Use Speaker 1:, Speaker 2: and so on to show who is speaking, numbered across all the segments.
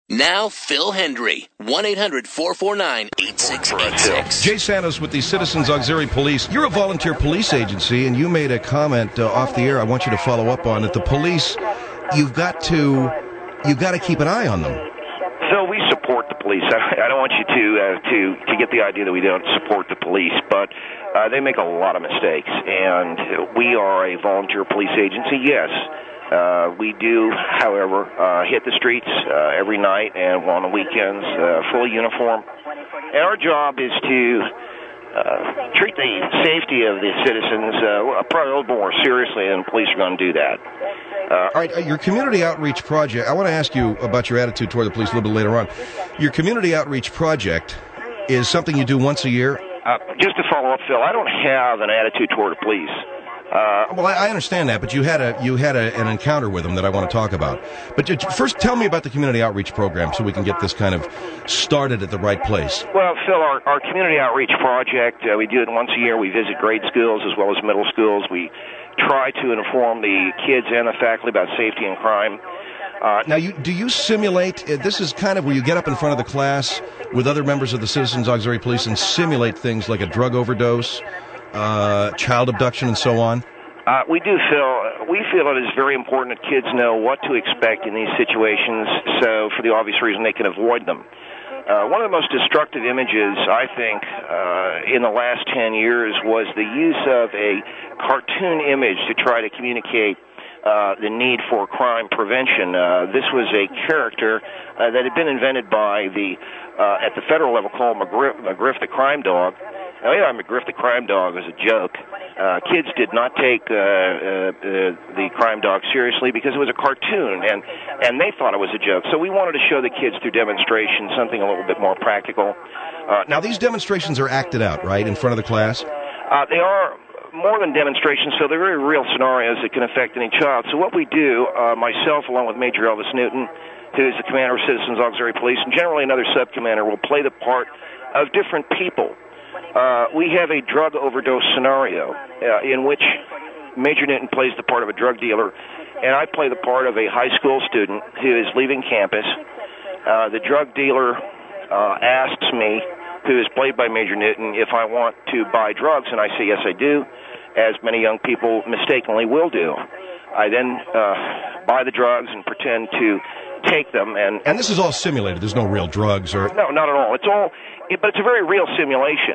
Speaker 1: Now, Phil Hendry, 1-800-449-8686.
Speaker 2: Jay Santos with the Citizens Auxiliary Police. You're a volunteer police agency, and you made a comment off the air I want you to follow up on. That the police, you've got to keep an eye on them.
Speaker 3: So we support the police. I don't want you to get the idea that we don't support the police, but they make a lot of mistakes, and we are a volunteer police agency, yes. We do, however, hit the streets every night and on the weekends, full uniform. And our job is to treat the safety of the citizens probably a little more seriously, and police are going to do that.
Speaker 2: All right, your community outreach project, I want to ask you about your attitude toward the police a little bit later on. Your community outreach project is something you do once a year?
Speaker 3: Just to follow up, Phil, I don't have an attitude toward the police.
Speaker 2: Well, I understand that, but you had an encounter with them that I want to talk about. But first, tell me about the community outreach program so we can get this kind of started at the right place.
Speaker 3: Well, Phil, our community outreach project, we do it once a year. We visit grade schools as well as middle schools. We try to inform the kids and the faculty about safety and crime.
Speaker 2: Now, do you simulate, this is kind of where you get up in front of the class with other members of the Citizens Auxiliary Police and simulate things like a drug overdose, child abduction, and so on?
Speaker 3: We do, Phil. We feel it is very important that kids know what to expect in these situations, so for the obvious reason they can avoid them. One of the most destructive images, I think, in the last 10 years was the use of a cartoon image to try to communicate the need for crime prevention. This was a character that had been invented by at the federal level called McGriff the Crime Dog. Now, yeah, McGriff the Crime Dog was a joke. Kids did not take the crime dog seriously because it was a cartoon, and they thought it was a joke. So we wanted to show the kids through demonstration something a little bit more practical.
Speaker 2: Now, these demonstrations are acted out, right, in front of the class?
Speaker 3: They are more than demonstrations, so they're very real scenarios that can affect any child. So what we do, myself along with Major Elvis Newton, who is the commander of Citizens Auxiliary Police, and generally another sub-commander, will play the part of different people. We have a drug overdose scenario in which Major Newton plays the part of a drug dealer, and I play the part of a high school student who is leaving campus. The drug dealer asks me, who is played by Major Newton, if I want to buy drugs, and I say, yes, I do, as many young people mistakenly will do. I then buy the drugs and pretend to take them. And
Speaker 2: this is all simulated. There's no real drugs or...
Speaker 3: No, not at all. But it's a very real simulation.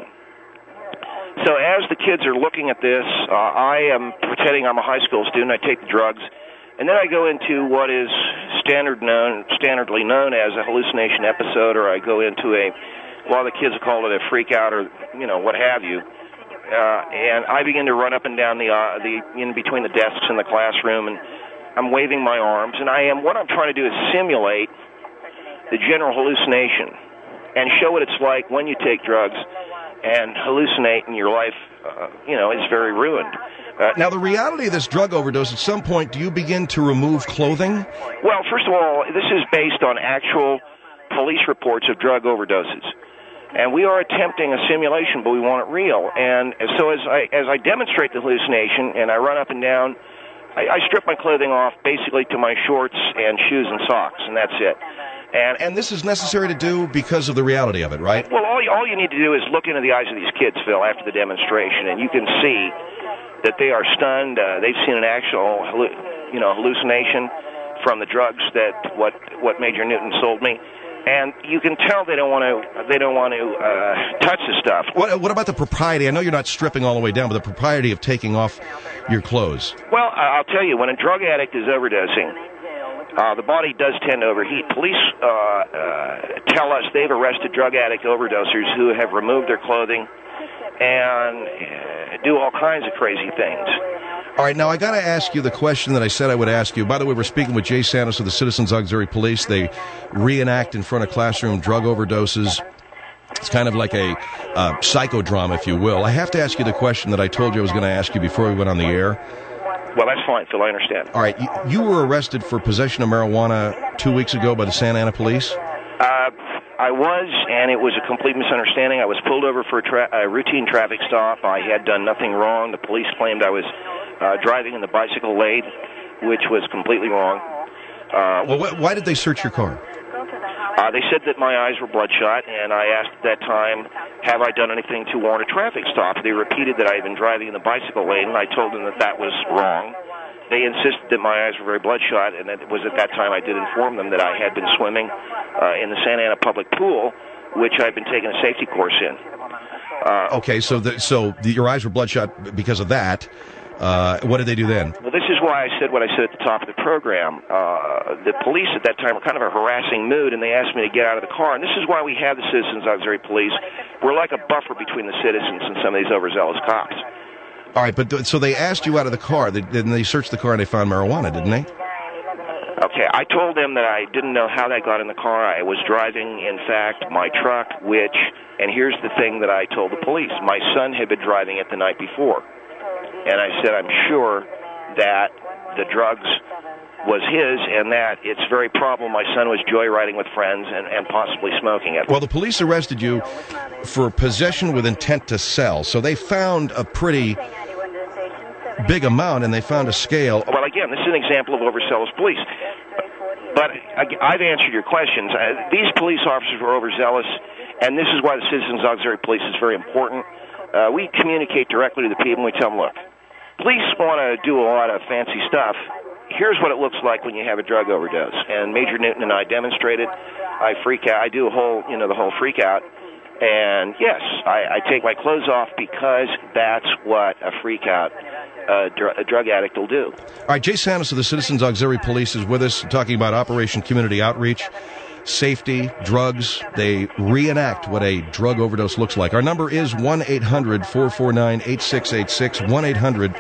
Speaker 3: So as the kids are looking at this, I am pretending I'm a high school student. I take the drugs, and then I go into what is standardly known as a hallucination episode, or I go into a lot of the kids call it a freak out, or what have you. And I begin to run up and down the in between the desks in the classroom, and I'm waving my arms, and what I'm trying to do is simulate the general hallucination and show what it's like when you take drugs and hallucinate, and your life, is very ruined.
Speaker 2: Now, the reality of this drug overdose, at some point, do you begin to remove clothing?
Speaker 3: Well, first of all, this is based on actual police reports of drug overdoses. And we are attempting a simulation, but we want it real. And so as I demonstrate the hallucination and I run up and down, I strip my clothing off basically to my shorts and shoes and socks, and that's it. And
Speaker 2: this is necessary to do because of the reality of it, right?
Speaker 3: Well, all you need to do is look into the eyes of these kids, Phil, after the demonstration, and you can see that they are stunned. They've seen an actual, hallucination from the drugs that what Major Newton sold me. And you can tell they don't want to touch the stuff.
Speaker 2: What about the propriety? I know you're not stripping all the way down, but the propriety of taking off your clothes.
Speaker 3: Well, I'll tell you, when a drug addict is overdosing, the body does tend to overheat. Police tell us they've arrested drug addict overdosers who have removed their clothing and do all kinds of crazy things.
Speaker 2: All right, now I got to ask you the question that I said I would ask you. By the way, we're speaking with Jay Santos of the Citizens Auxiliary Police. They reenact in front of classroom drug overdoses. It's kind of like a psychodrama, if you will. I have to ask you the question that I told you I was going to ask you before we went on the air.
Speaker 3: Well, that's fine, Phil. I understand.
Speaker 2: All right, you were arrested for possession of marijuana 2 weeks ago by the Santa Ana Police?
Speaker 3: I was, and it was a complete misunderstanding. I was pulled over for a routine traffic stop. I had done nothing wrong. The police claimed I was driving in the bicycle lane, which was completely wrong.
Speaker 2: Well, why did they search your car?
Speaker 3: They said that my eyes were bloodshot, and I asked at that time, have I done anything to warrant a traffic stop? They repeated that I had been driving in the bicycle lane, and I told them that that was wrong. They insisted that my eyes were very bloodshot, and it was at that time I did inform them that I had been swimming in the Santa Ana public pool, which I'd been taking a safety course in.
Speaker 2: Okay, so your eyes were bloodshot because of that. What did they do then?
Speaker 3: Well, this is why I said what I said at the top of the program. The police at that time were kind of a harassing mood, and they asked me to get out of the car. And this is why we have the Citizens Auxiliary Police. We're like a buffer between the citizens and some of these overzealous cops.
Speaker 2: All right, but so they asked you out of the car. Then they searched the car and they found marijuana, didn't they?
Speaker 3: Okay, I told them that I didn't know how that got in the car. I was driving, in fact, my truck, which, and here's the thing that I told the police. My son had been driving it the night before. And I said, I'm sure that the drugs was his and that it's very probable my son was joyriding with friends and possibly smoking it.
Speaker 2: Well, the police arrested you for possession with intent to sell. So they found a pretty big amount, and they found a scale.
Speaker 3: Well, again, this is an example of overzealous police. But I've answered your questions. These police officers were overzealous, and this is why the Citizens Auxiliary Police is very important. We communicate directly to the people, and we tell them, look, police want to do a lot of fancy stuff. Here's what it looks like when you have a drug overdose. And Major Newton and I demonstrated. I freak out. I do the whole freak out. And yes, I take my clothes off because that's what a freak out a drug addict will do.
Speaker 2: All right, Jay Santos of the Citizens Auxiliary Police is with us talking about Operation Community Outreach, safety, drugs. They reenact what a drug overdose looks like. Our number is 1-800-449-8686,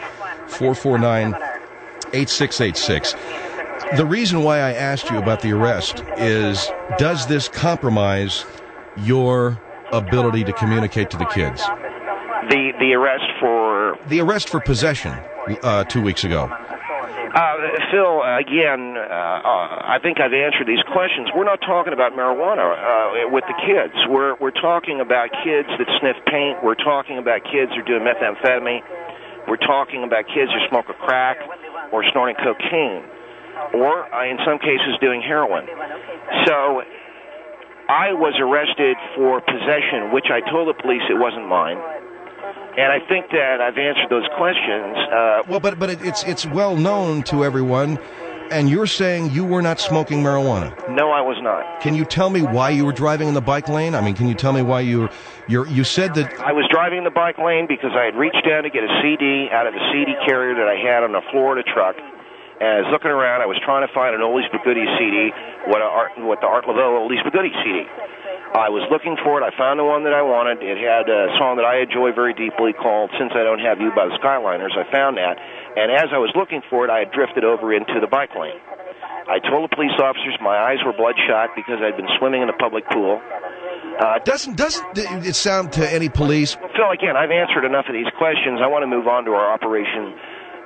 Speaker 2: 1-800-449-8686. The reason why I asked you about the arrest is, does this compromise your ability to communicate to the kids?
Speaker 3: The arrest for...
Speaker 2: The arrest for possession 2 weeks ago.
Speaker 3: Phil, again, I think I've answered these questions. We're not talking about marijuana with the kids. We're talking about kids that sniff paint. We're talking about kids who are doing methamphetamine. We're talking about kids who smoke a crack or snorting cocaine, or in some cases doing heroin. So I was arrested for possession, which I told the police it wasn't mine. And I think that I've answered those questions.
Speaker 2: Well, but it's well known to everyone, and you're saying you were not smoking marijuana.
Speaker 3: No, I was not.
Speaker 2: Can you tell me why you were driving in the bike lane? I mean, can you tell me why you said that...
Speaker 3: I was driving in the bike lane because I had reached down to get a CD out of a CD carrier that I had on the Florida truck. And I was looking around. I was trying to find an Oldies But Goodies CD, what the Art Laveau Oldies But Goodies CD. I was looking for it. I found the one that I wanted. It had a song that I enjoy very deeply called Since I Don't Have You by the Skyliners. I found that. And as I was looking for it, I had drifted over into the bike lane. I told the police officers my eyes were bloodshot because I'd been swimming in a public pool.
Speaker 2: Doesn't it sound to any police?
Speaker 3: Phil, again, I've answered enough of these questions. I want to move on to our Operation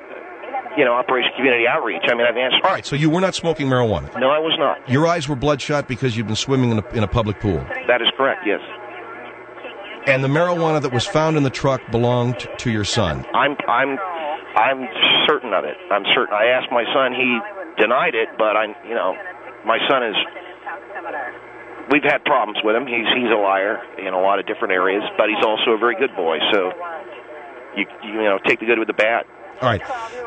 Speaker 3: Community Outreach. I mean, I've answered.
Speaker 2: All right, so you were not smoking marijuana?
Speaker 3: No, I was not.
Speaker 2: Your eyes were bloodshot because you'd been swimming in a public pool?
Speaker 3: That is correct, yes.
Speaker 2: And the marijuana that was found in the truck belonged to your son?
Speaker 3: I'm certain of it. I'm certain. I asked my son. He denied it, but my son is... We've had problems with him. He's a liar in a lot of different areas, but he's also a very good boy. So you take the good with the bad.
Speaker 2: All right.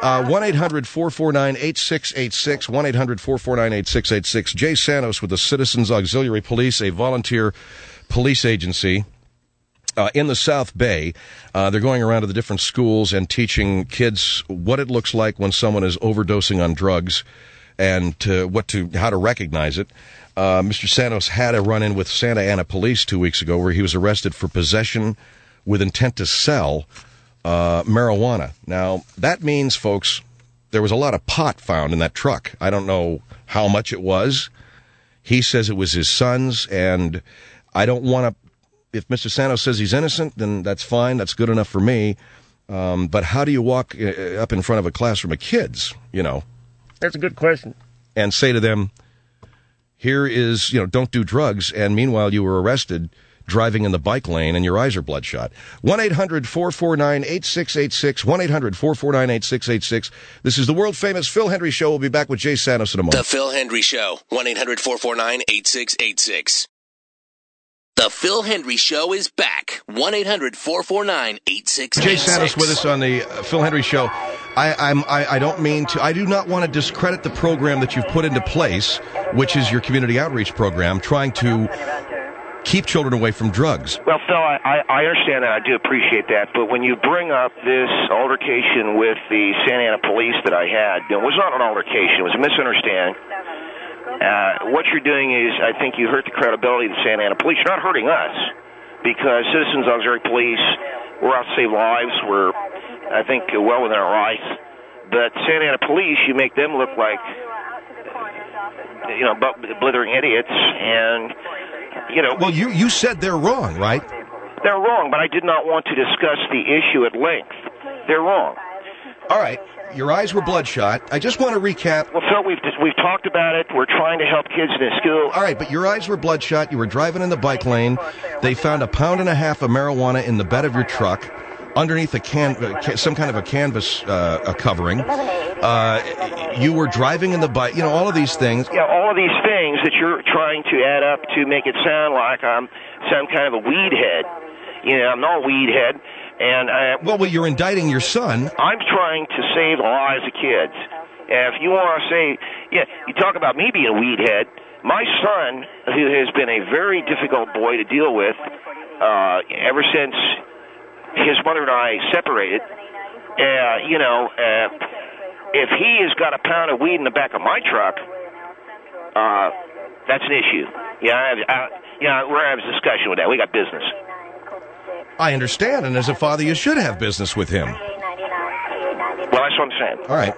Speaker 2: 1-800-449-8686, 1-800-449-8686. Jay Santos with the Citizens Auxiliary Police, a volunteer police agency in the South Bay. They're going around to the different schools and teaching kids what it looks like when someone is overdosing on drugs and how to recognize it. Mr. Santos had a run-in with Santa Ana police 2 weeks ago where he was arrested for possession with intent to sell marijuana. Now, that means, folks, there was a lot of pot found in that truck. I don't know how much it was. He says it was his son's, and I don't want to... If Mr. Santos says he's innocent, then that's fine. That's good enough for me. But how do you walk up in front of a classroom of kids,
Speaker 4: That's a good question.
Speaker 2: And say to them, here is, don't do drugs, and meanwhile you were arrested. driving in the bike lane and your eyes are bloodshot. 1-800-449-8686. 1-800-449-8686. This is the world-famous Phil Hendry Show. We'll be back with Jay Santos in a moment.
Speaker 1: The Phil Hendry Show. 1-800-449-8686. The Phil Hendry Show is back. 1-800-449-8686.
Speaker 2: Jay Santos with us on the Phil Hendry Show. I don't mean to. I do not want to discredit the program that you've put into place, which is your community outreach program, trying to keep children away from drugs.
Speaker 3: Well, Phil, I understand that. I do appreciate that. But when you bring up this altercation with the Santa Ana police that I had, it was not an altercation. It was a misunderstanding. What you're doing is, I think you hurt the credibility of the Santa Ana police. You're not hurting us, because Citizens Auxiliary Police, we're out to save lives. We're, I think, well within our rights. But Santa Ana police, you make them look like, blithering idiots. And,
Speaker 2: Well, you said they're wrong, right?
Speaker 3: They're wrong, but I did not want to discuss the issue at length. They're wrong.
Speaker 2: All right. Your eyes were bloodshot. I just want to recap.
Speaker 3: Well, Phil, we've talked about it. We're trying to help kids in the school.
Speaker 2: All right, but your eyes were bloodshot. You were driving in the bike lane. They found 1.5 pounds of marijuana in the bed of your truck, underneath some kind of a canvas covering. You were driving in the bike. All of these things.
Speaker 3: Yeah, all of these things that you're trying to add up to make it sound like I'm some kind of a weed head. I'm not a weed head. And
Speaker 2: well, you're indicting your son.
Speaker 3: I'm trying to save the lives of kids. If you want to say, you talk about me being a weed head, my son, who has been a very difficult boy to deal with ever since his mother and I separated, if he has got 1 pound of weed in the back of my truck, that's an issue. We're having a discussion with that. We got business.
Speaker 2: I understand, and as a father, you should have business with him.
Speaker 3: Well, that's what I'm saying.
Speaker 2: All right.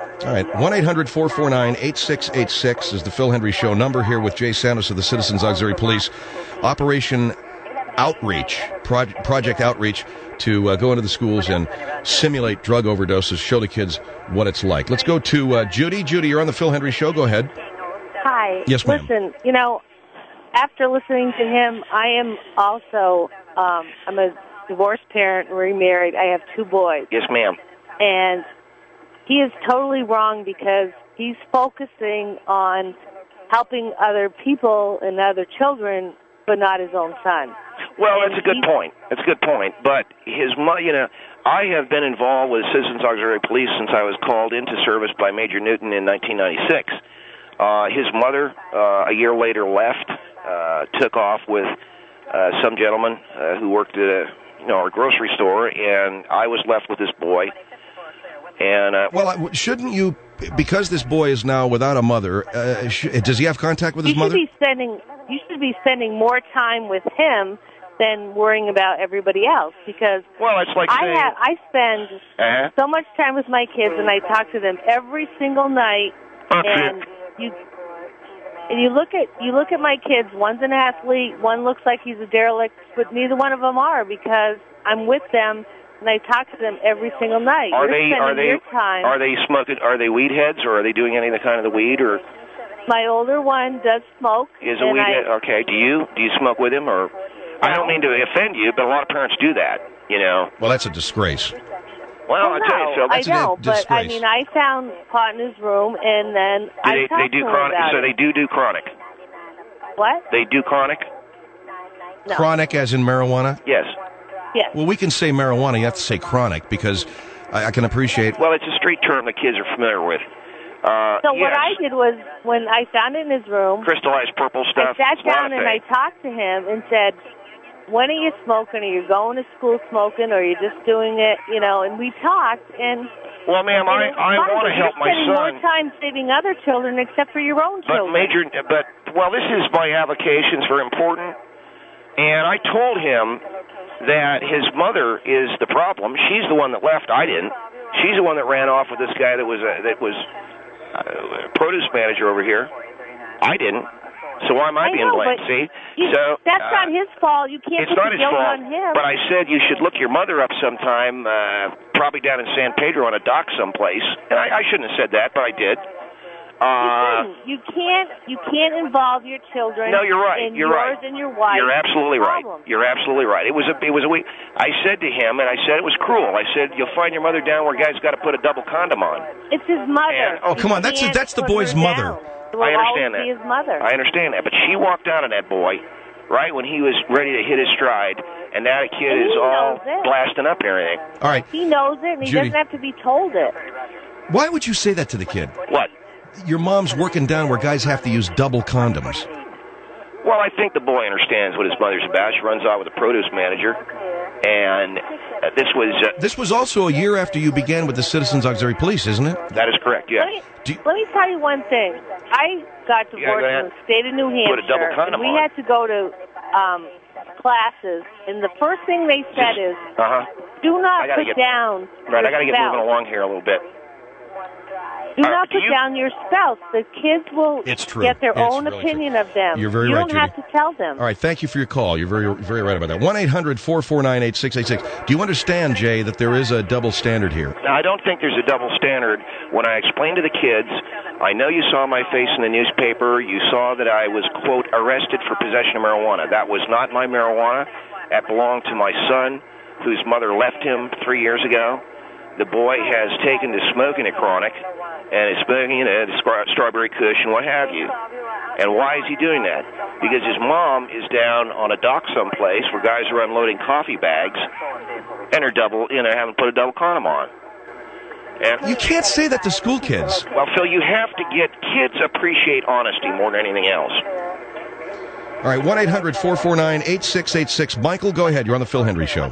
Speaker 2: 1-800-449-8686 is the Phil Hendry Show number, here with Jay Santos of the Citizens Auxiliary Police. Operation Outreach, Project Outreach, to go into the schools and simulate drug overdoses, show the kids what it's like. Let's go to Judy. Judy, you're on the Phil Hendry Show. Go ahead.
Speaker 5: Hi.
Speaker 2: Yes, ma'am.
Speaker 5: Listen, after listening to him, I am also, I'm a divorced parent, remarried. I have 2 boys.
Speaker 3: Yes, ma'am.
Speaker 5: And he is totally wrong, because he's focusing on helping other people and other children, but not his own son.
Speaker 3: Well, that's a good point. That's a good point. But his mother, I have been involved with Citizens Auxiliary Police since I was called into service by Major Newton in 1996. His mother, a year later, left, took off with some gentleman who worked at a grocery store, and I was left with this boy. And
Speaker 2: shouldn't you, because this boy is now without a mother, does he have contact with his mother?
Speaker 5: You should be spending more time with him than worrying about everybody else, because
Speaker 3: it's like
Speaker 5: I spend so much time with my kids, and I talk to them every single night. And you look at my kids. One's an athlete. One looks like he's a derelict, but neither one of them are, because I'm with them and I talk to them every single night.
Speaker 3: Are they smoking? Are they weed heads, or are they doing any of the kind of the weed? Or
Speaker 5: my older one does smoke.
Speaker 3: Is a weed head? Okay. Do you smoke with him? Or I don't mean to offend you, but a lot of parents do that.
Speaker 2: Well, that's a disgrace.
Speaker 3: Well, I tell you, Phil, that's
Speaker 5: I know,
Speaker 2: disgrace.
Speaker 5: But I found pot in his room, and then I talked to him
Speaker 3: chronic.
Speaker 5: about
Speaker 3: So
Speaker 5: it.
Speaker 3: they do chronic.
Speaker 5: What?
Speaker 3: They do chronic.
Speaker 5: No.
Speaker 2: Chronic, as in marijuana?
Speaker 3: Yes.
Speaker 5: Yes.
Speaker 2: Well, we can say marijuana. You have to say chronic, because I can appreciate.
Speaker 3: Well, it's a street term the kids are familiar with.
Speaker 5: What I did was, when I found it in his room,
Speaker 3: crystallized purple stuff.
Speaker 5: I sat down and I talked to him and said, when are you smoking? Are you going to school smoking, or are you just doing it, and we talked, and...
Speaker 3: Well, ma'am, I want to help my son.
Speaker 5: You're spending more time saving other children except for your own children.
Speaker 3: This is my avocations very important, and I told him that his mother is the problem. She's the one that left. I didn't. She's the one that ran off with this guy that was produce manager over here. I didn't. So why am I being blamed? See,
Speaker 5: that's not his fault. You can't put the guilt on him.
Speaker 3: But I said you should look your mother up sometime, probably down in San Pedro on a dock someplace. And I shouldn't have said that, but I did.
Speaker 5: You can't involve your children.
Speaker 3: No, you're right.
Speaker 5: In
Speaker 3: You're
Speaker 5: yours
Speaker 3: right.
Speaker 5: and your wife's
Speaker 3: You're absolutely
Speaker 5: problem.
Speaker 3: right. You're absolutely right. It was a week. I said to him, and I said it was cruel. I said, "You'll find your mother down where guys got to put a double condom on."
Speaker 5: It's his mother.
Speaker 2: Oh, come on, that's the boy's mother.
Speaker 3: I understand that.
Speaker 5: His mother.
Speaker 3: I understand that, but she walked out on that boy right when he was ready to hit his stride, and now the kid is all blasting up and everything.
Speaker 2: All right.
Speaker 5: He knows it, and he
Speaker 2: Judy,
Speaker 5: doesn't have to be told it.
Speaker 2: Why would you say that to the kid?
Speaker 3: What?
Speaker 2: Your mom's working down where guys have to use double condoms.
Speaker 3: Well, I think the boy understands what his mother's about. She runs out with a produce manager, and
Speaker 5: this
Speaker 2: was also a year after you began with the Citizens Auxiliary Police, isn't it?
Speaker 3: That is correct, yes.
Speaker 5: Let me tell you one thing. I got divorced in the state of New Hampshire, and we had to go to classes, and the first thing they said is, do not put down
Speaker 3: Right, I got to get moving along here a little bit.
Speaker 5: Do not put down your spouse. The kids will get their own opinion of them.
Speaker 2: You're very right,
Speaker 5: You don't have to tell them.
Speaker 2: All right, thank you for your call. You're very, very right about that. 1-800-449-8686. Do you understand, Jay, that there is a double standard here?
Speaker 3: Now, I don't think there's a double standard. When I explained to the kids, I know you saw my face in the newspaper. You saw that I was, quote, arrested for possession of marijuana. That was not my marijuana. That belonged to my son, whose mother left him 3 years ago. The boy has taken to smoking a chronic and is smoking a strawberry kush and what have you. And why is he doing that? Because his mom is down on a dock someplace where guys are unloading coffee bags and haven't put a double condom on. And
Speaker 2: you can't say that to school kids.
Speaker 3: Well, Phil, you have to kids appreciate honesty more than anything else.
Speaker 2: All right, 1-800-449-8686. Michael, go ahead. You're on the Phil Hendry Show.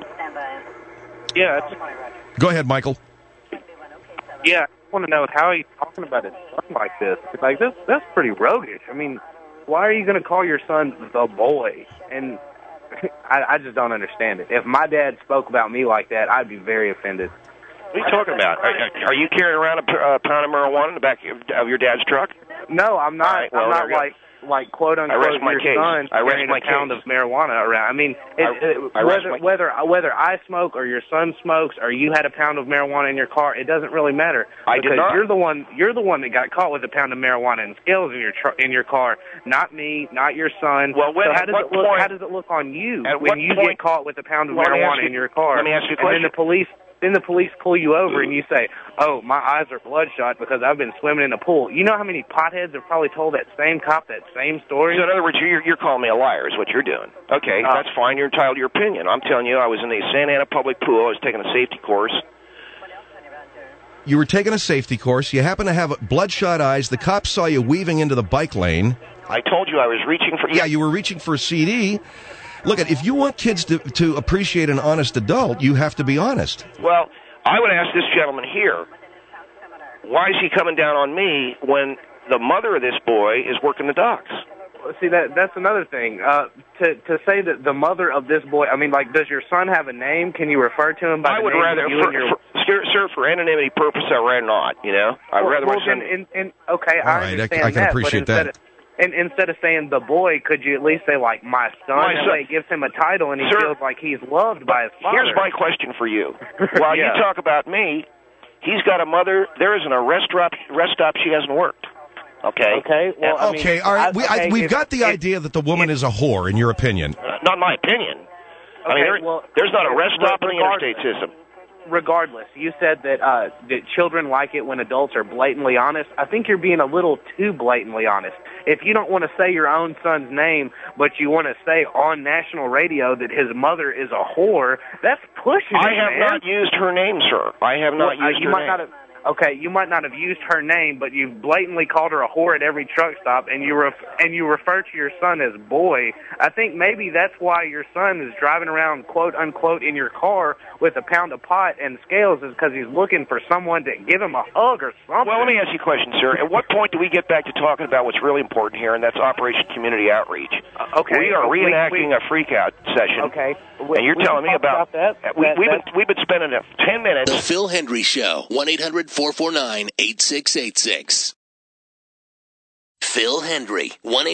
Speaker 6: Yeah.
Speaker 2: Go ahead, Michael.
Speaker 6: Yeah, I want to know how he's talking about his son like this. Like, that's pretty roguish. I mean, why are you going to call your son the boy? And I just don't understand it. If my dad spoke about me like that, I'd be very offended.
Speaker 3: What are you talking about? Are you carrying around a pound of marijuana in the back of your dad's truck?
Speaker 6: No, I'm not.
Speaker 3: Right, well,
Speaker 6: I'm not like quote unquote your son carrying a pound of marijuana around. I mean, whether I smoke or your son smokes or you had a pound of marijuana in your car, it doesn't really matter.
Speaker 3: I did not.
Speaker 6: You're the one that got caught with a pound of marijuana and scales in your car, not me, not your son.
Speaker 3: Well,
Speaker 6: how does it look on you when you get caught with a pound of marijuana in your car?
Speaker 3: Let me ask you a question.
Speaker 6: Then the police pull you over and you say, "Oh, my eyes are bloodshot because I've been swimming in a pool." You know how many potheads have probably told that same cop that same story?
Speaker 3: So in other words, you're calling me a liar is what you're doing. Okay, that's fine. You're entitled to your opinion. I'm telling you, I was in the Santa Ana public pool. I was taking a safety course.
Speaker 2: You were taking a safety course. You happen to have bloodshot eyes. The cops saw you weaving into the bike lane.
Speaker 3: I told you I was reaching for...
Speaker 2: Yeah, you were reaching for a CD. Look, if you want kids to appreciate an honest adult, you have to be honest.
Speaker 3: Well, I would ask this gentleman here, why is he coming down on me when the mother of this boy is working the docks?
Speaker 6: See, that's another thing. To say that the mother of this boy, I mean, like, does your son have a name? Can you refer to him by the name? I would rather,
Speaker 3: sir, for anonymity purpose, I'd rather not, you know? I'd rather my son...
Speaker 6: Okay, I understand
Speaker 2: I can appreciate that.
Speaker 6: And instead of saying the boy, could you at least say, like, my son? That way it gives him a title and he feels like he's loved by his father.
Speaker 3: Here's my question for you. While you talk about me, he's got a mother. There isn't a rest stop she hasn't worked. Okay?
Speaker 6: Okay. Well, I mean,
Speaker 2: all right. We've got the idea that the woman is a whore, in your opinion.
Speaker 3: Not my opinion.
Speaker 6: Okay,
Speaker 3: I mean, there's not a rest stop in the interstate system.
Speaker 6: Regardless, you said that children like it when adults are blatantly honest. I think you're being a little too blatantly honest. If you don't want to say your own son's name, but you want to say on national radio that his mother is a whore, that's pushing it,
Speaker 3: I have not used her name, sir. I have not used her name.
Speaker 6: Okay, you might not have used her name, but you've blatantly called her a whore at every truck stop, and you refer to your son as boy. I think maybe that's why your son is driving around, quote unquote, in your car with a pound of pot and scales, is because he's looking for someone to give him a hug or something.
Speaker 3: Well, let me ask you a question, sir. At what point do we get back to talking about what's really important here, and that's Operation Community Outreach?
Speaker 6: Okay,
Speaker 3: we are reenacting a freakout session.
Speaker 6: Okay,
Speaker 3: and you're telling me about
Speaker 6: that.
Speaker 3: We've been spending 10 minutes.
Speaker 1: The Phil Hendry Show. 1-800-449-8686. Phil Hendry.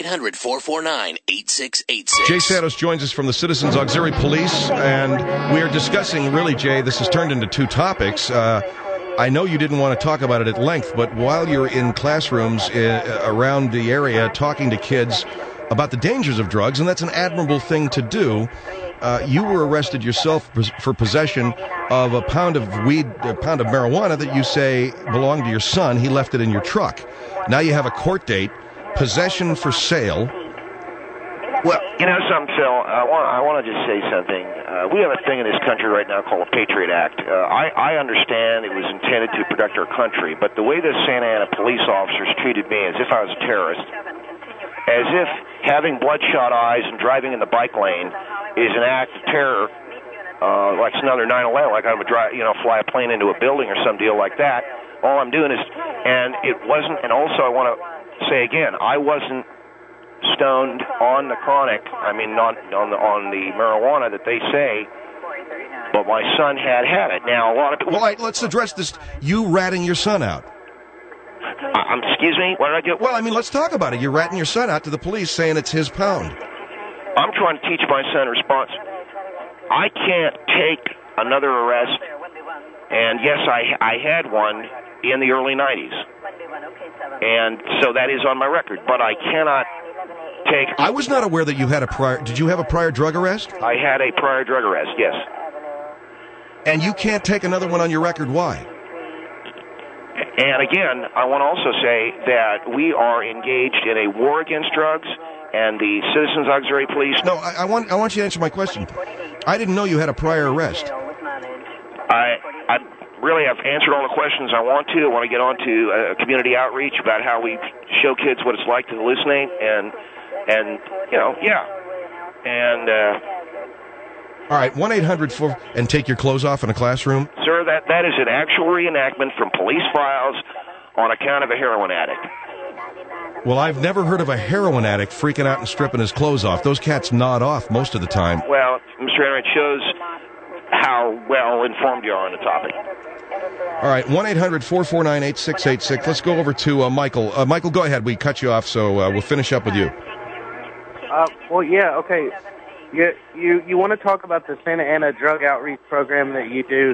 Speaker 1: 1-800-449-8686.
Speaker 2: Jay Santos joins us from the Citizens Auxiliary Police, and we are discussing, really, Jay, this has turned into two topics. I know you didn't want to talk about it at length, but while you're in classrooms around the area talking to kids about the dangers of drugs, and that's an admirable thing to do, you were arrested yourself for possession of a pound of marijuana that you say belonged to your son. He left it in your truck. Now you have a court date, possession for sale.
Speaker 3: Well, you know something, Phil? I want to just say something. We have a thing in this country right now called the Patriot Act. I understand it was intended to protect our country, but the way the Santa Ana police officers treated me as if I was a terrorist, as if having bloodshot eyes and driving in the bike lane is an act of terror, like it's another 9/11, like I would fly a plane into a building or some deal like that. All I'm doing is, and it wasn't, and also I want to say again, I wasn't stoned on the chronic, I mean not on the marijuana that they say, but my son had it. Now a lot of people...
Speaker 2: Well, let's address this. You ratting your son out.
Speaker 3: Excuse me? What did I get?
Speaker 2: Well, I mean, let's talk about it. You're ratting your son out to the police saying it's his pound.
Speaker 3: I'm trying to teach my son response. I can't take another arrest, and yes, I had one in the early 90s, and so that is on my record, but I cannot take...
Speaker 2: I was not aware that you had a prior... Did you have a prior drug arrest?
Speaker 3: I had a prior drug arrest, yes.
Speaker 2: And you can't take another one on your record. Why?
Speaker 3: And again, I want to also say that we are engaged in a war against drugs, and the Citizens Auxiliary Police...
Speaker 2: No, I want you to answer my question. I didn't know you had a prior arrest.
Speaker 3: I really have answered all the questions I want to. I want to get on to community outreach about how we show kids what it's like to hallucinate, and yeah. And...
Speaker 2: All right, 1-800-4... And take your clothes off in a classroom?
Speaker 3: Sir, that is an actual reenactment from police files on account of a heroin addict.
Speaker 2: Well, I've never heard of a heroin addict freaking out and stripping his clothes off. Those cats nod off most of the time.
Speaker 3: Well, Mr. Henry, it shows how well informed you are on the topic.
Speaker 2: All right, 1-800-449-8686. Let's go over to Michael. Michael, go ahead. We cut you off, so we'll finish up with you.
Speaker 6: Well, yeah, okay. You want to talk about the Santa Ana drug outreach program that you do?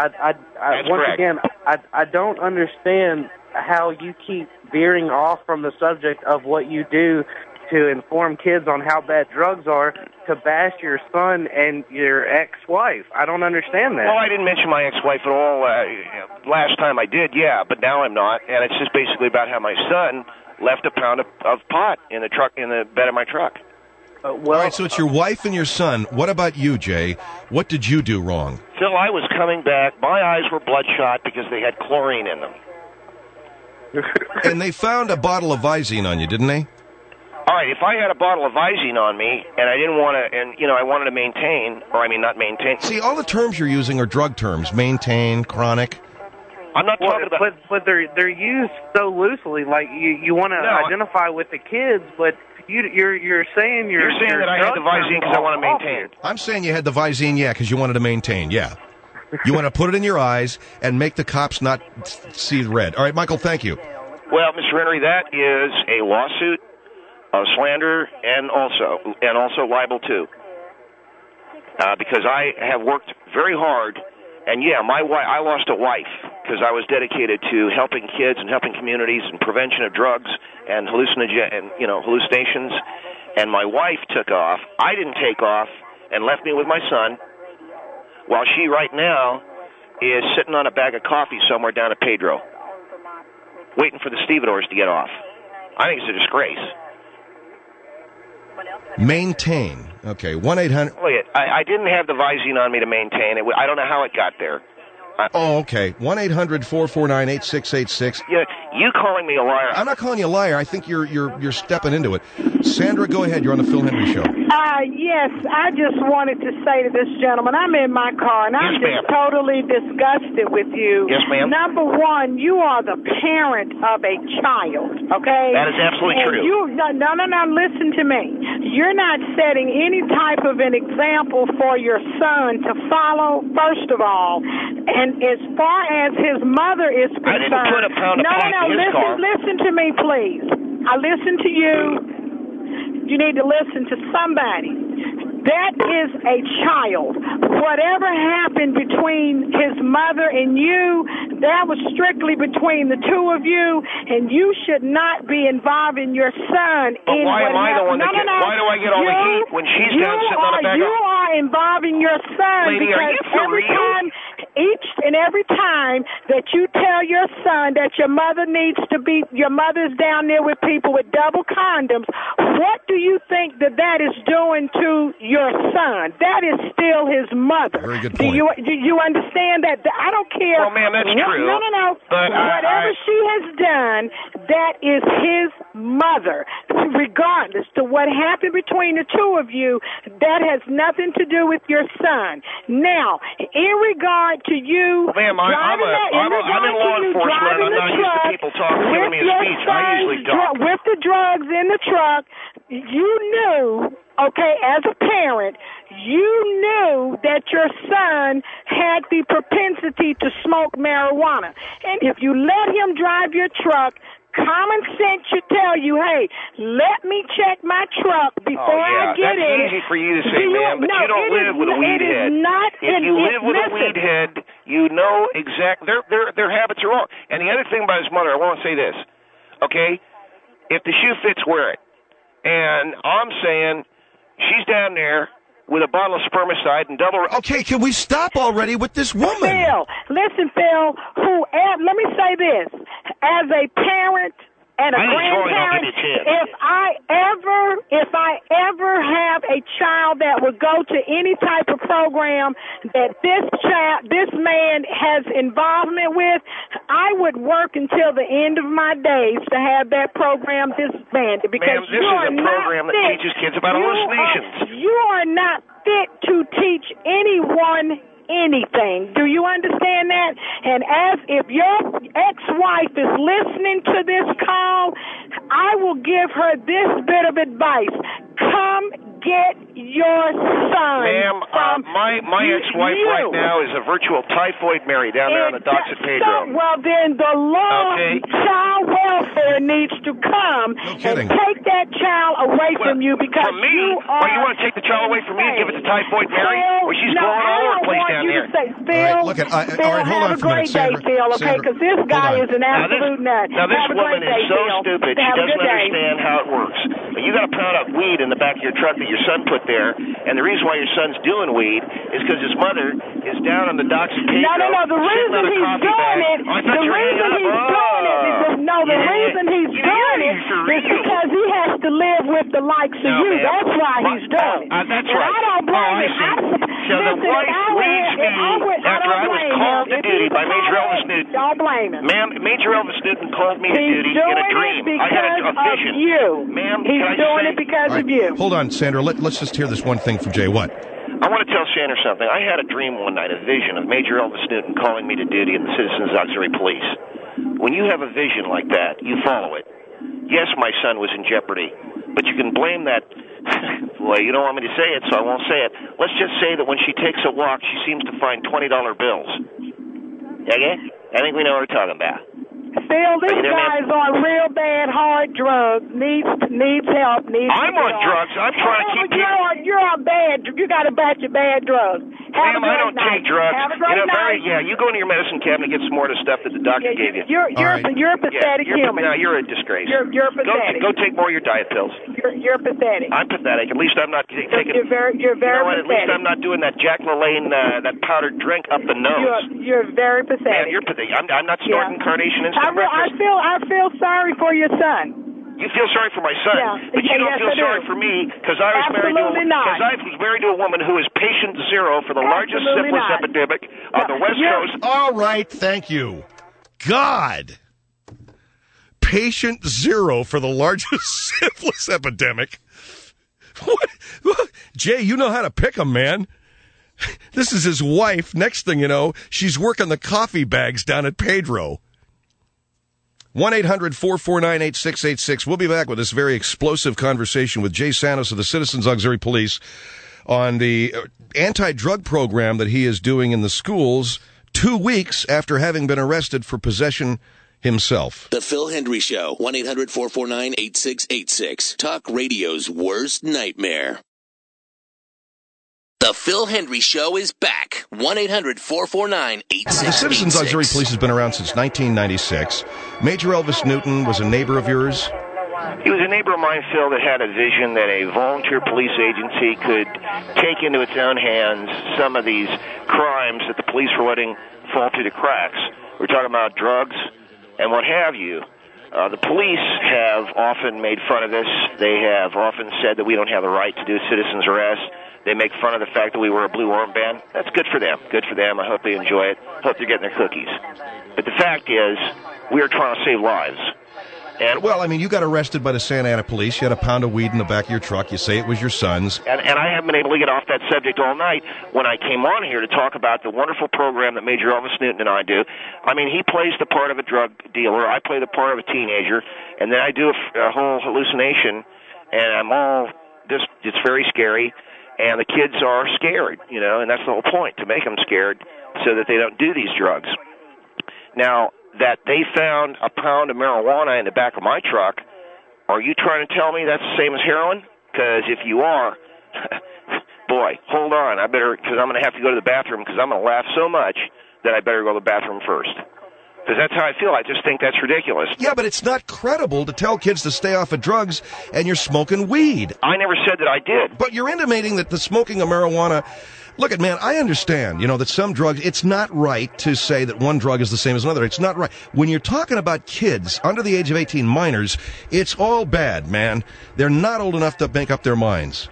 Speaker 6: I don't understand how you keep veering off from the subject of what you do to inform kids on how bad drugs are, to bash your son and your ex-wife. I don't understand that.
Speaker 3: Well, I didn't mention my ex-wife at all. Last time I did, yeah, but now I'm not. And it's just basically about how my son left a pound of pot in the bed of my truck.
Speaker 2: All right, so it's your wife and your son. What about you, Jay? What did you do wrong?
Speaker 3: Phil, I was coming back. My eyes were bloodshot because they had chlorine in them.
Speaker 2: And they found a bottle of Visine on you, didn't they?
Speaker 3: All right, if I had a bottle of Visine on me and I didn't want to, and I wanted to maintain, not maintain.
Speaker 2: See, all the terms you're using are drug terms: maintain, chronic.
Speaker 3: I'm not talking about.
Speaker 6: But they're used so loosely. Like you want to identify with the kids, but you're saying
Speaker 3: you're saying that I had the Visine because I want to maintain.
Speaker 2: I'm saying you had the Visine, yeah, because you wanted to maintain, yeah. You want to put it in your eyes and make the cops not see red. All right, Michael, thank you.
Speaker 3: Well, Mr. Henry, that is a lawsuit of slander and also libel too, because I have worked very hard. And yeah, I lost a wife because I was dedicated to helping kids and helping communities and prevention of drugs and hallucinations. And my wife took off. I didn't take off and left me with my son, while she right now is sitting on a bag of coffee somewhere down at Pedro, waiting for the stevedores to get off. I think it's a disgrace.
Speaker 2: Maintain. Okay, 1-800...
Speaker 3: Look, I didn't have the Visine on me to maintain it. I don't know how it got there.
Speaker 2: Okay. 1-800-449-8686.
Speaker 3: Yeah, you calling me a liar.
Speaker 2: I'm not calling you a liar. I think you're stepping into it. Sandra, go ahead. You're on the Phil Henry Show.
Speaker 7: Yes, I just wanted to say to this gentleman, I'm in my car, and I'm just totally disgusted with you.
Speaker 3: Yes, ma'am.
Speaker 7: Number one, you are the parent of a child, okay?
Speaker 3: That is absolutely true.
Speaker 7: No, listen to me. You're not setting any type of an example for your son to follow, first of all. And as far as his mother is concerned...
Speaker 3: I didn't put a pound of pot in his car.
Speaker 7: Listen to me, please. I listen to you. You need to listen to somebody. that is a child. Whatever happened between his mother and you, that was strictly between the two of you, and you should not be involving your son
Speaker 3: but
Speaker 7: in
Speaker 3: why am I the one that why do I get all the heat when she's down sitting on a bag
Speaker 7: You are involving your son.
Speaker 3: Lady,
Speaker 7: because
Speaker 3: are you for real?
Speaker 7: Each and every time that you tell your son that your mother's down there with people with double condoms, what do you think that is doing to your son? That is still his mother.
Speaker 2: Very good point.
Speaker 7: Do you understand that? I don't care.
Speaker 3: Well, ma'am, that's true.
Speaker 7: No.
Speaker 3: But
Speaker 7: whatever she has done, that is his mother. Regardless to what happened between the two of you, that has nothing to do with your son. Now, in regard to you,
Speaker 3: ma'am, I'm in law enforcement. I'm not used to people giving me a speech. I usually don't.
Speaker 7: With the drugs in the truck, you knew, okay, as a parent, you knew that your son had the propensity to smoke marijuana. And if you let him drive your truck, common sense should tell you, hey, let me check my truck before I get in.
Speaker 3: That's easy for you to say, ma'am, but you don't live with a weed head. If you live with a weed head, you know exactly. Their habits are wrong. And the other thing about his mother, I want to say this, okay? If the shoe fits, wear it. And I'm saying she's down there with a bottle of spermicide and double...
Speaker 2: Okay, can we stop already with this woman?
Speaker 7: Phil, listen, Phil, let me say this. As a parent and a grandparent, if I ever have a child that would go to any type of program that this man has involvement with, I would work until the end of my days to have that program disbanded. Because
Speaker 3: ma'am, this is a program that teaches kids about hallucinations.
Speaker 7: You are not fit to teach anyone anything. Do you understand that? And as if your ex-wife is listening to this call, I will give her this bit of advice. Come get your son.
Speaker 3: Ma'am, my ex-wife right now is a virtual typhoid Mary down there on the docks at Pedro.
Speaker 7: Well, then the law, child welfare needs to come and take that child away from you because
Speaker 3: from me?
Speaker 7: you are...
Speaker 3: you want to take the child away from me and give it to typhoid Mary? Well, she's going all over the place down there.
Speaker 7: Phil, all right,
Speaker 2: hold on for a minute, Sandra.
Speaker 7: Phil, okay? Because this guy is an absolute nut.
Speaker 3: Now, this woman is so stupid. She doesn't understand how it works. You got a pound of weed in the back of your truck that your son put there, and the reason why your son's doing weed is because his mother is down on the docks of Pedro.
Speaker 7: No. The reason he's doing it is because he has to live with the likes of you. That's why he's doing it.
Speaker 3: That's right.
Speaker 7: I don't blame him.
Speaker 3: So the wife leaves me after I was called to duty by Major Elvis Newton.
Speaker 7: Don't blame him.
Speaker 3: Ma'am, Major Elvis Newton called me to duty in a dream. I had a vision. Ma'am,
Speaker 7: he's doing it because of you.
Speaker 2: Hold on, Sandra. Let's just hear this one thing from Jay. What?
Speaker 3: I want to tell Sandra something. I had a dream one night, a vision of Major Elvis Newton calling me to duty in the Citizens Auxiliary Police. When you have a vision like that, you follow it. Yes, my son was in jeopardy, but you can blame that. Boy, you don't want me to say it, so I won't say it. Let's just say that when she takes a walk, she seems to find $20 bills. Okay? I think we know what we're talking about.
Speaker 7: Phil, this guy's on real bad, hard drugs. Needs help.
Speaker 3: I'm on drugs. I'm trying to keep people.
Speaker 7: You're on bad. You got a batch of bad drugs.
Speaker 3: Ma'am, I don't take drugs.
Speaker 7: Have a great night.
Speaker 3: You go into your medicine cabinet and get some more of the stuff that the doctor gave you.
Speaker 7: You're a pathetic human.
Speaker 3: No, you're a disgrace.
Speaker 7: You're pathetic.
Speaker 3: Go take more of your diet pills.
Speaker 7: You're pathetic.
Speaker 3: I'm pathetic. At least I'm not taking.
Speaker 7: You're very pathetic.
Speaker 3: At least I'm not doing that Jack LaLanne, that powdered drink up the nose.
Speaker 7: You're very pathetic.
Speaker 3: Man, you're pathetic. I'm not snorting Carnation Instant Breakfast.
Speaker 7: I feel sorry for your son.
Speaker 3: You feel sorry for my son, but you don't feel sorry for me because I was married to a woman who is patient zero for the largest syphilis epidemic on the West Coast.
Speaker 2: All right, thank you. God. Patient zero for the largest syphilis epidemic. What? Jay, you know how to pick 'em, man. This is his wife. Next thing you know, she's working the coffee bags down at Pedro. 1-800-449-8686. We'll be back with this very explosive conversation with Jay Santos of the Citizens Auxiliary Police on the anti-drug program that he is doing in the schools 2 weeks after having been arrested for possession himself.
Speaker 1: The Phil Hendry Show, 1-800-449-8686. Talk radio's worst nightmare. The Phil Hendry Show is back. 1-800-449-8686.
Speaker 2: The Citizens Auxiliary Police has been around since 1996. Major Elvis Newton was a neighbor of yours?
Speaker 3: He was a neighbor of mine, Phil, that had a vision that a volunteer police agency could take into its own hands some of these crimes that the police were letting fall through the cracks. We're talking about drugs and what have you. The police have often made fun of this. They have often said that we don't have the right to do citizen's arrest. They make fun of the fact that we wear a blue armband. That's good for them. Good for them. I hope they enjoy it. Hope they're getting their cookies. But the fact is, we are trying to save lives. And
Speaker 2: well, I mean, you got arrested by the Santa Ana police. You had a pound of weed in the back of your truck. You say it was your son's.
Speaker 3: And I haven't been able to get off that subject all night. When I came on here to talk about the wonderful program that Major Elvis Newton and I do, I mean, he plays the part of a drug dealer. I play the part of a teenager. And then I do a whole hallucination. And I'm all just, it's very scary. And the kids are scared, you know, and that's the whole point, to make them scared so that they don't do these drugs. Now, that they found a pound of marijuana in the back of my truck, are you trying to tell me that's the same as heroin? Because if you are, boy, hold on. I better, because I'm going to have to go to the bathroom because I'm going to laugh so much that I better go to the bathroom first. Because that's how I feel. I just think that's ridiculous.
Speaker 2: Yeah, but it's not credible to tell kids to stay off of drugs and you're smoking weed.
Speaker 3: I never said that I did.
Speaker 2: But you're intimating that the smoking of marijuana... Look, man, I understand, you know, that some drugs, it's not right to say that one drug is the same as another. It's not right. When you're talking about kids under the age of 18, minors, it's all bad, man. They're not old enough to make up their minds.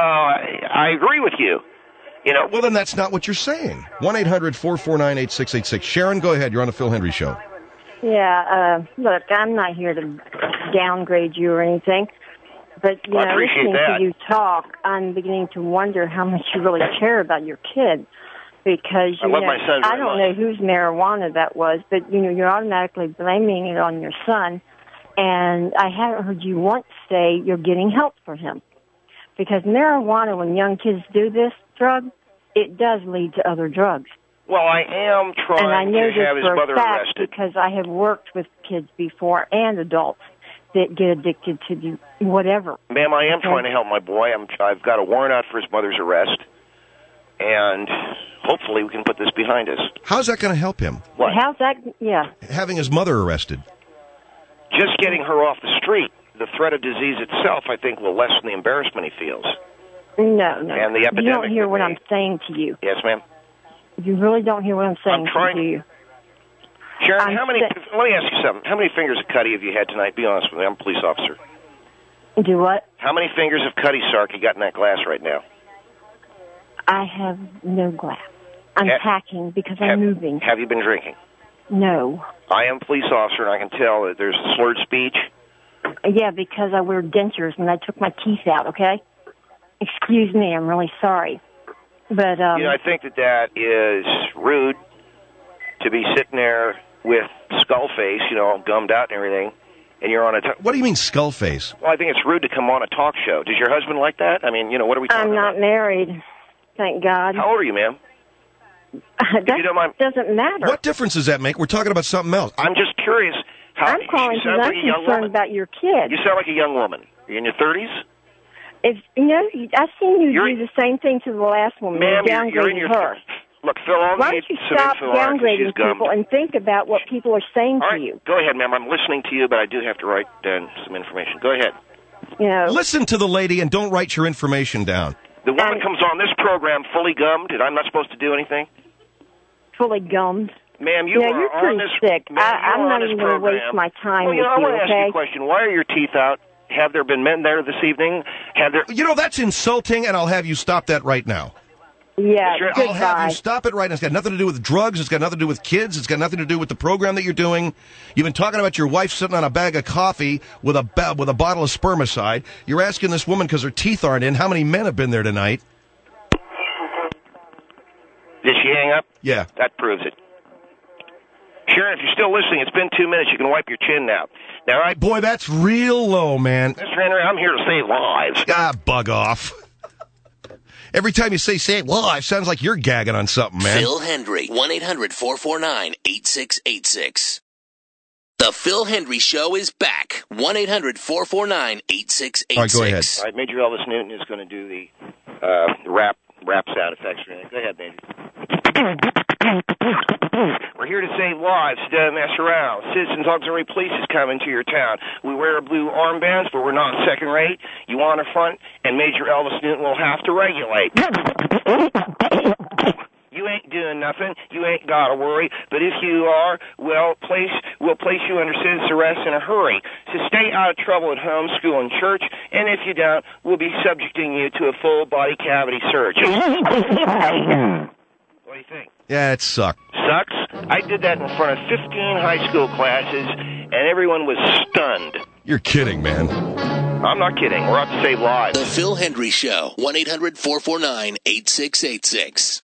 Speaker 3: I agree with you. You know,
Speaker 2: well, then that's not what you're saying. 1-800-449-8686. Sharon, go ahead. You're on the Phil Hendry Show.
Speaker 8: Yeah, look, I'm not here to downgrade you or anything. But, you know, listening to you talk, I'm beginning to wonder how much you really care about your kids. Because, you know, I don't know whose marijuana that was, but, you know, you're automatically blaming it on your son. And I haven't heard you once say you're getting help for him. Because marijuana, when young kids do this drug, it does lead to other drugs.
Speaker 3: Well, I am trying to have his mother arrested.
Speaker 8: Because I have worked with kids before and adults that get addicted to whatever.
Speaker 3: Ma'am, I am trying to help my boy. I've got a warrant out for his mother's arrest, and hopefully we can put this behind us.
Speaker 2: How's that going to help him?
Speaker 3: What?
Speaker 8: How's that? Yeah.
Speaker 2: Having his mother arrested.
Speaker 3: Just getting her off the street. The threat of disease itself, I think, will lessen the embarrassment he feels.
Speaker 8: No.
Speaker 3: And the epidemic.
Speaker 8: You don't hear what I'm saying to you.
Speaker 3: Yes, ma'am.
Speaker 8: You really don't hear what I'm saying to you.
Speaker 3: Sharon, let me ask you something. How many fingers of Cuddy have you had tonight? Be honest with me. I'm a police officer.
Speaker 8: Do what?
Speaker 3: How many fingers of Cuddy Sark you got in that glass right now?
Speaker 8: I have no glass. I'm packing because I'm moving.
Speaker 3: Have you been drinking?
Speaker 8: No.
Speaker 3: I am a police officer, and I can tell that there's slurred speech.
Speaker 8: Yeah, because I wear dentures, and I took my teeth out, okay? Excuse me, I'm really sorry. But,
Speaker 3: you know, I think that is rude to be sitting there with skull face, you know, all gummed out and everything, and you're on a...
Speaker 2: What do you mean skull face?
Speaker 3: Well, I think it's rude to come on a talk show. Does your husband like that? I mean, you know, what are we talking about?
Speaker 8: I'm not married, thank God.
Speaker 3: How old are you, ma'am?
Speaker 8: That
Speaker 3: you don't mind...
Speaker 8: doesn't matter.
Speaker 2: What difference does that make? We're talking about something else.
Speaker 3: I'm just curious.
Speaker 8: I'm calling because I'm concerned about your kid.
Speaker 3: You sound like a young woman. Are you in your 30s?
Speaker 8: If, you know, I've seen you do the same thing to the last woman.
Speaker 3: Ma'am,
Speaker 8: you're in her.
Speaker 3: Look, Phil,
Speaker 8: why don't you stop downgrading people and think about what people are saying to you?
Speaker 3: Go ahead, ma'am. I'm listening to you, but I do have to write down some information. Go ahead.
Speaker 8: You know,
Speaker 2: listen to the lady and don't write your information down.
Speaker 3: The woman comes on this program fully gummed, and I'm not supposed to do anything?
Speaker 8: Fully gummed?
Speaker 3: Ma'am, you're
Speaker 8: pretty sick. I'm not even going to waste my time with you,
Speaker 3: I want to
Speaker 8: okay?
Speaker 3: ask you a question. Why are your teeth out? Have there been men there this evening?
Speaker 2: You know, that's insulting, and I'll have you stop that right now.
Speaker 8: Yeah,
Speaker 2: I'll have you stop it right now. It's got nothing to do with drugs. It's got nothing to do with kids. It's got nothing to do with the program that you're doing. You've been talking about your wife sitting on a bag of coffee with a bottle of spermicide. You're asking this woman because her teeth aren't in how many men have been there tonight.
Speaker 3: Did she hang up?
Speaker 2: Yeah.
Speaker 3: That proves it. Sharon, if you're still listening, it's been 2 minutes. You can wipe your chin now. Now,
Speaker 2: boy, that's real low, man.
Speaker 3: Mr. Henry, I'm here to save lives.
Speaker 2: Ah, bug off. Every time you say save lives, sounds like you're gagging on something, man.
Speaker 1: Phil Hendry, 1-800-449-8686. The Phil Hendry Show is back. 1-800-449-8686.
Speaker 2: All right, go ahead.
Speaker 3: All right, Major Elvis Newton is going to do the rap rap sound effects or anything. Go ahead, Mandy. We're here to save lives. Don't mess around. Citizens Auxiliary Police is coming to your town. We wear blue armbands, but we're not second rate. You want a front, and Major Elvis Newton will have to regulate. You ain't doing nothing. You ain't got to worry. But if you are, we'll place you under citizen's arrest in a hurry. So stay out of trouble at home, school, and church. And if you don't, we'll be subjecting you to a full body cavity search. What do you think?
Speaker 2: Yeah, it sucked.
Speaker 3: Sucks? I did that in front of 15 high school classes, and everyone was stunned.
Speaker 2: You're kidding, man.
Speaker 3: I'm not kidding. We're out to save lives.
Speaker 1: The Phil Hendry Show. 1-800-449-8686.